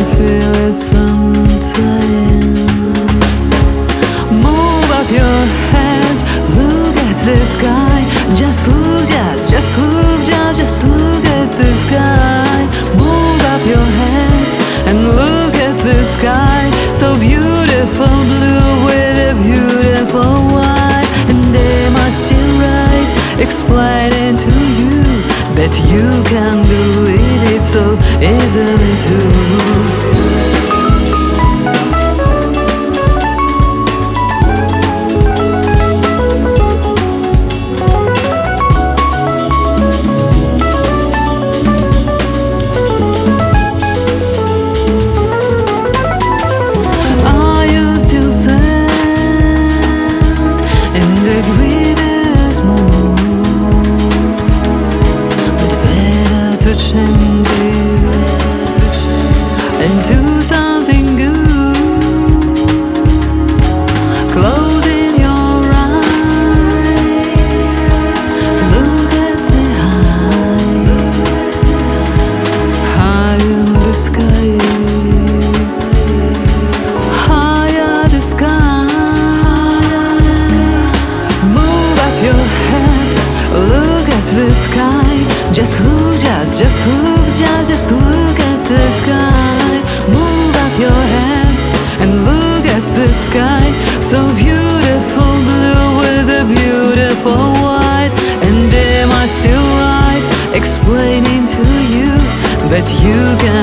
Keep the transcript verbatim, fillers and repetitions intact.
feel it sometimes. Move up your head, look at the sky. Just look, just, just look, just, just look at the sky. Move up your head and look at the sky. So beautiful blue with a beautiful white. And am I still right explaining to you that you can do it, it's so easily too. Change it into something good. Closing your eyes, look at the high, high in the sky, higher the sky. Move up your head, look at the sky. Just look, just, just look, just, just look at the sky. Move up your head and look at the sky. So beautiful blue with a beautiful white. And am I still right explaining to you that you can